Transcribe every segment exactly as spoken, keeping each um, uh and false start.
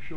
Sure.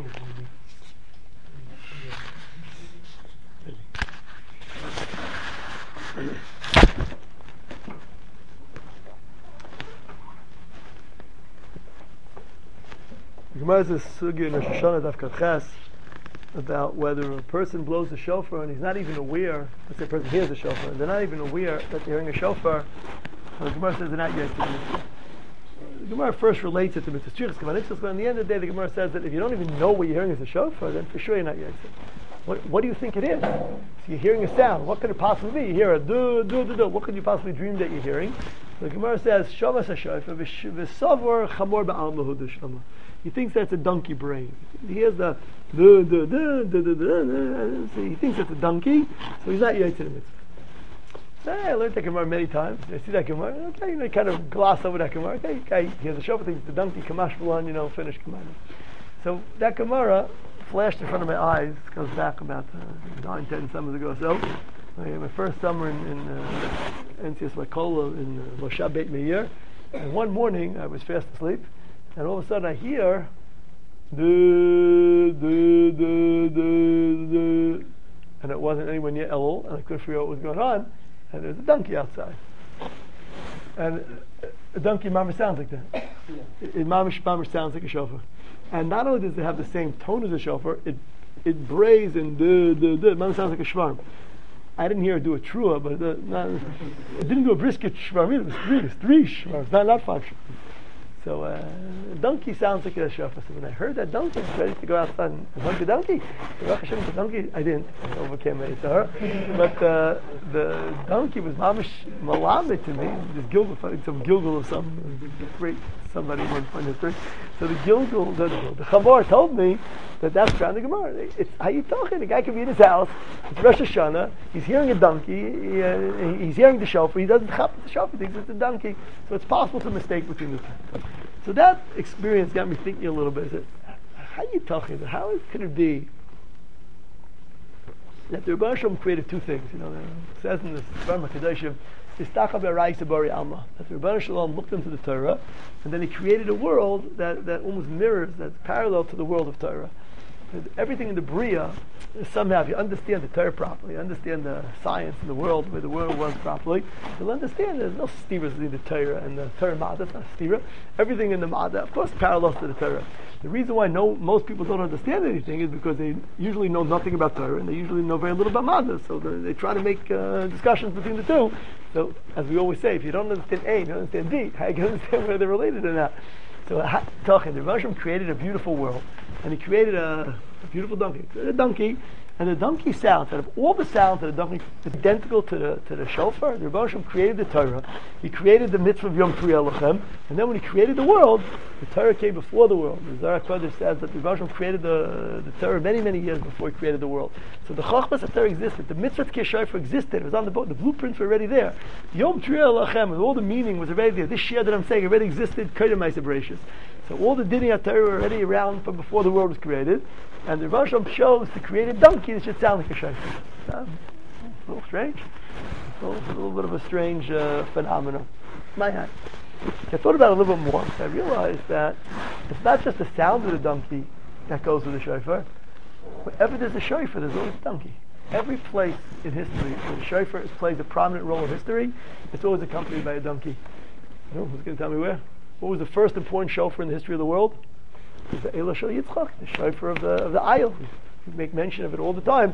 The Gemara is a sugya in Rosh Hashanah Daf Kaf Ches about whether a person blows a shofar and he's not even aware. Let's say a person hears a shofar and they're not even aware that they're hearing a shofar. The Gemara says they're not yet to the mitzvah. The Gemara first relates it to mitzvah strichas, but at the end of the day, the Gemara says that if you don't even know what you're hearing as a shofar, then for sure you're not yet. What, what do you think it is? So you're hearing a sound. What could it possibly be? You hear a do do do do. What could you possibly dream that you're hearing? The Gemara says Shavas HaShofar v'Savor Chamor ba'alma Shama. He thinks that's a donkey brain. He hears the do do do do do do. So he thinks it's a donkey. So he's not yet to the mitzvah. So hey, I learned that Gemara many times. I see that Gemara. Okay, you know, kind of gloss over that Gemara. Okay, okay. He has a shofar. Thinks it's a donkey. Kamash Balan, you know, finish Gemara. So that Gemara flashed in front of my eyes. It goes back about uh, nine, ten summers ago. So my, my first summer in, in uh, N C S Wakola in uh, Moshe Beit Meir, and one morning I was fast asleep, and all of a sudden I hear do do do do do, and it wasn't anywhere near Elul, and I couldn't figure out what was going on, and there's a donkey outside, and a donkey mamish sounds like that. It, it mamish mamish sounds like a shofar. And not only does it have the same tone as a shofar, it it brays and duh, duh, duh. It sounds like a shvarm. I didn't hear it do a trua, but uh, not, it didn't do a brisket shvarm either. It was three, it was three shvarms, not, not five shvarms. So uh, a donkey sounds like a shofar. So when I heard that donkey, I was ready to go outside and hug the donkey. The donkey, I didn't. I overcame it to her. But uh, the donkey was mamish malamed to me. This gilgul, some gilgul of some great somebody once in history. So the gilgul, the, the Chamor told me that that's found in the Gemara. It's how you talking. The guy could be in his house. It's Rosh Hashanah. He's hearing a donkey. He, uh, he's hearing the shofar. He doesn't chap the shofar. He thinks it's a donkey. So it's possible to mistake between the two. So that experience got me thinking a little bit. I said, how are you talking? How could it be that the Rebbe Shalom created two things? You know, it says in the Sfarma Kedoshim, Istacha be'Rayis Bari Alma, that the Rebbe Shalom looked into the Torah, and then he created a world that, that almost mirrors, that's parallel to the world of Torah. Everything in the Bria, somehow, if you understand the Torah properly, you understand the science in the world, where the world was properly, you'll understand there's no stira between the Torah and the Torah Ma'adah. It's not stira. Everything in the Ma'adah, of course, parallels to the Torah. The reason why no, most people don't understand anything is because they usually know nothing about Torah, and they usually know very little about Ma'adah, so they, they try to make uh, discussions between the two. So, as we always say, if you don't understand A, you don't understand B, how you can understand whether they're related or not? So, talking, the Rebbe Shalom created a beautiful world, and he created a, a beautiful donkey. A donkey, and the donkey sounds, out of all the sounds that a donkey is identical to the to the shofar, the Rebbe Shalom created the Torah. He created the mitzvah of Yom Kippur Elochem, and then when he created the world, the Torah came before the world. The Zohar Kodesh says that the Rebbe Shalom created the, the Torah many, many years before he created the world. So the Chochmas of Torah existed. The mitzvah of shofar existed. It was on the boat. The blueprints were already there. Yom Kippur Elochem, and all the meaning was already there. This shia that I'm saying already existed. Kedem Ma'aseh Bereishis. So all the Dinei HaTorah were already around from before the world was created, and the Rebbe Shalom chose to create a donkey that should sound like a shofar. Um, it's a little strange. It's a little, a little bit of a strange uh, phenomenon. My hand. I thought about it a little bit more. I realized that it's not just the sound of the donkey that goes with the shofar. Wherever there's a shofar, there's always a donkey. Every place in history where the shofar plays a prominent role in history, it's always accompanied by a donkey. You know, who's going to tell me where? What was the first important shofar in the history of the world? It was the Eilah Shel Yitzchak, the shofar of the of the Ayil. We make mention of it all the time.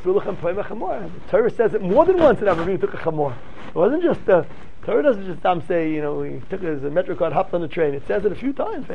The Torah says it more than once that Avraham took a chamor. It wasn't just the Torah doesn't just um, say, you know, he took his metro card, hopped on the train. It says it a few times.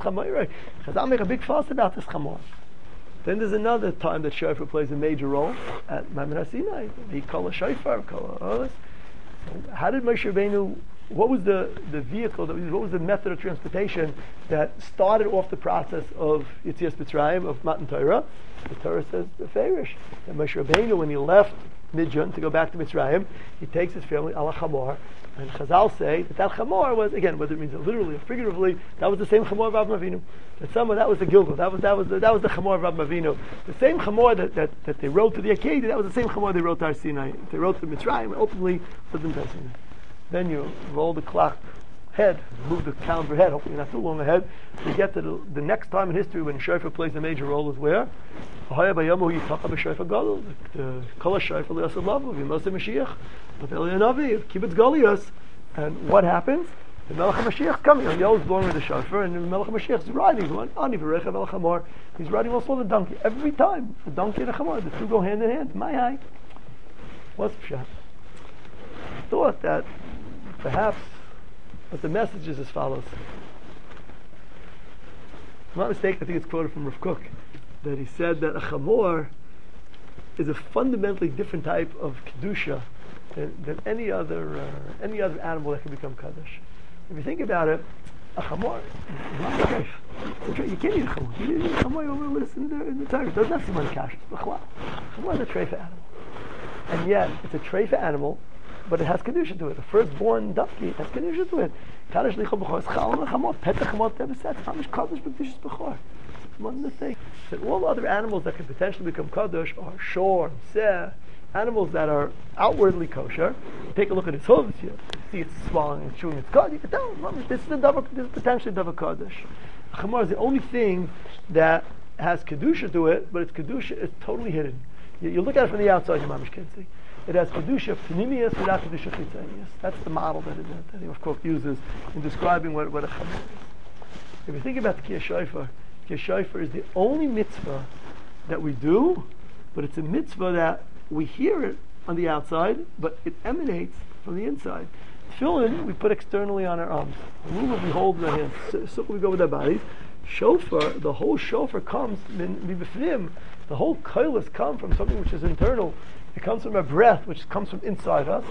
Chazal make a big fuss about this chamor. Then there's another time that shofar plays a major role at Maimon HaSinai. He called a shofar, called a How did Moshe Rabbeinu? What was the, the vehicle, that, what was the method of transportation that started off the process of Yetzias Mitzrayim, of Matan Torah? The Torah says the Farish. And Moshe Rabbeinu, when he left Midjan to go back to Mitzrayim, he takes his family ala chamor, and Chazal say that that chamor was, again, whether it means literally or figuratively, that was the same chamor of Avraham Avinu. That some of that was the Gilgal, that was that was the, that was the chamor of Avraham Avinu. The same chamor that, that, that they wrote to the Akedah, that was the same chamor they wrote to Har Sinai. They wrote to Mitzrayim, and ultimately was in Sinai. Then you roll the clock ahead, move the calendar ahead, hopefully not too long ahead, we get to the, the next time in history when shofar plays a major role is where? The Kol HaShofar L'Yasod Lavu, V'Yimosei Mashiach, V'Eli Hanavi, Kibbutz Goliath. And what happens? The Melech HaMashiach is coming, and Yoel is blowing with the shofar, and the Melech HaMashiach is riding, he's going, Ani V'Rechav El Chamor. He's riding also the donkey. Every time, the donkey and the chamor, the two go hand in hand. My high. What's Pshat? I thought that perhaps what the message is as follows. If I'm not mistaken, I think it's quoted from Rav Kook, that he said that a chamor is a fundamentally different type of kedusha than, than any other uh, any other animal that can become kaddish. If you think about it, a chamor is not a treif. It's a treif. You can't eat a chamor. You eat a chamor over the list in the, in the Torah. It doesn't have simon kashrus. Chamor is a treif animal. And yet, it's a treif animal, but it has kedusha to it. The firstborn donkey has kedusha to it. Kaddish lichol b'chor is chal chamor. Pet the chamor tebeset. Hamish kaddish b'kedusha b'chor. One of the things that all other animals that can potentially become kaddish are shor, seh, animals that are outwardly kosher. You take a look at its hooves, you see it's swallowing and chewing its cud, you can tell, this is, a davar, this is potentially a davar kaddish. A chamor is the only thing that has kedusha to it, but its kedusha is totally hidden. You, you look at it from the outside, you mamish can't see. It has kedusha pnimius without kedusha chitzonius. That's the model that it, that it of course uses in describing what, what a chamor is. If you think about the Kiyah Shofar, Kiyah Shofar is the only mitzvah that we do, but it's a mitzvah that we hear it on the outside, but it emanates from the inside. Tefillin we put externally on our arms. Ruler we hold in our hands. Sukkah we go with our bodies. Shofar, the whole shofar comes min bifnim. The whole koilos come from something which is internal. It comes from our breath, which comes from inside us.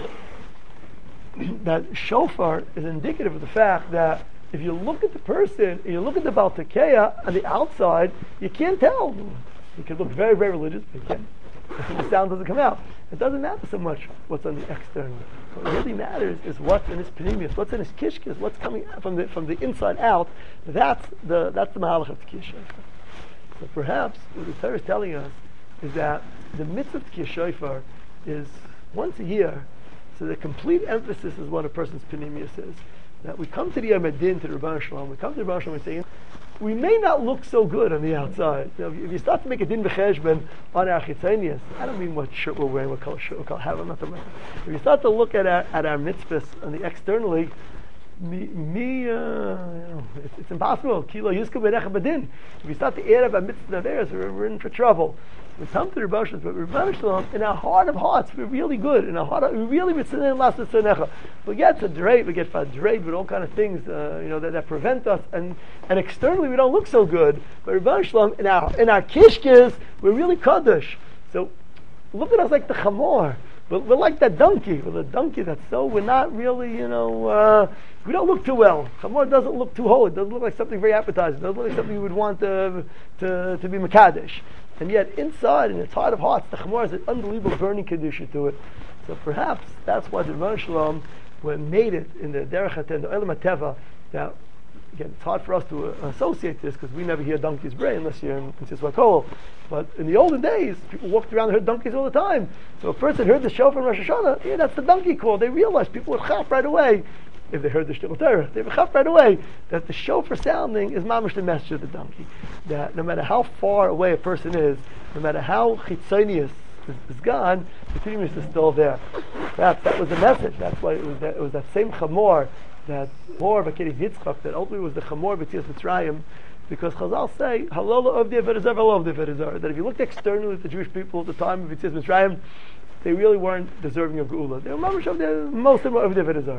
That shofar is indicative of the fact that if you look at the person, and you look at the Baal Tekeya on the outside, you can't tell. You can look very, very religious, but you can't. The sound doesn't come out. It doesn't matter so much what's on the external. What really matters is what's in his pnimius, what's in his kishkis, what's coming from the from the inside out. That's the that's the mahalach of Kiyah Shofar. So perhaps what the Torah is telling us is that the mitzvah of Kiyah Shofar is once a year. So the complete emphasis is what a person's pnimius is. That we come to the Yom Adin, to the Rebbeinu Shalom, we come to the Rebbeinu Shalom and saying, we may not look so good on the outside. You know, if you start to make a din b'cheshbon on our chitzonius, I don't mean what shirt we're wearing, what color shirt, what color hat, I'm not talking about. If you start to look at our, at our mitzvahs on the externally, me, me uh, you know, it's, it's impossible. Kilo yizku b'necha b'din. If you start to add up our mitzvahs and averos, we're, we're in for trouble. We come to the Rebbeinu Shalom, but Rebbeinu Shalom, in our heart of hearts, we're really good. In our heart, of, we really mitzvah last tznecha. We get to dreid, we get fadreid with all kind of things, uh, you know, that, that prevent us, and and externally we don't look so good. But Rebbeinu Shalom, in our in our kishkis, we're really kaddish. So look at us like the chamor. We're, we're like that donkey. We're the donkey that's so we're not really, you know, uh, we don't look too well. Chamor doesn't look too holy. It doesn't look like something very appetizing. It doesn't look like something you would want to to, to be mekadesh. And yet inside, in its heart of hearts, the chamor has an unbelievable burning kedusha to it. So perhaps that's why the Rebbeinu Shalom, when made it in the derech haten, the olam hateva, that again, it's hard for us to uh, associate this because we never hear donkeys bray unless you're in, in Siswa Kol. But in the olden days, people walked around and heard donkeys all the time. So a person heard the shofar in Rosh Hashanah, yeah, that's the donkey call. They realized people would chaf right away. If they heard the Shtickle Torah, they would chaf right away that the shofar sounding is mamish the message of the donkey. That no matter how far away a person is, no matter how chitzonius is, is gone, the pnimius is still there. Perhaps that was the message. That's why it was that, it was that same chamor, that more of a Ketiv Yitzchak, that ultimately was the chamor b'tzias Mitzrayim, because Chazal say, Halola of the Avedazar, Halola of the Avedazar, that if you looked externally at the Jewish people at the time of b'tzias Mitzrayim, they really weren't deserving of Geula. They were mamish of the most of the Avedazar.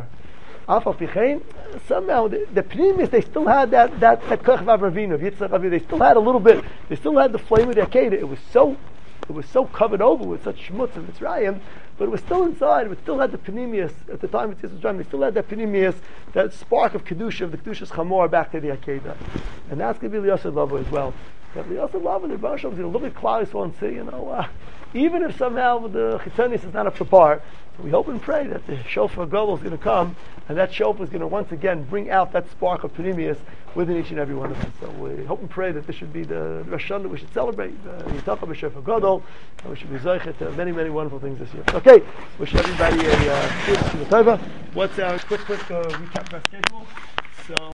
Somehow the, the pneumis, they still had that that that koch v'avravinu, Yitzchak Avinu. They still had a little bit. They still had the flame of the Akedah. It was so it was so covered over with such shmutz and Mitzrayim, but it was still inside. It still had the pneumius at the time of Mitzrayim. They still had that pneumius, that spark of kedusha, of the kedusha's chamor back to the Akedah, and that's going to be the Yasod Lavo as well. that we also love it. The Rebbe Shalom is going to look at Klal Yisrael and say, you know, uh, even if somehow the Chitzonis is not up to par, we hope and pray that the Shofar Gadol is going to come, and that Shofar is going to once again bring out that spark of Pneumius within each and every one of us. So we hope and pray that this should be the Rosh Hashanah that we should celebrate, the Yitaka b'Shofar Gadol, and we should be Zoichet to many, many wonderful things this year. Okay, wish everybody a uh, good Tova. What's our quick, quick uh, recap of our schedule? So.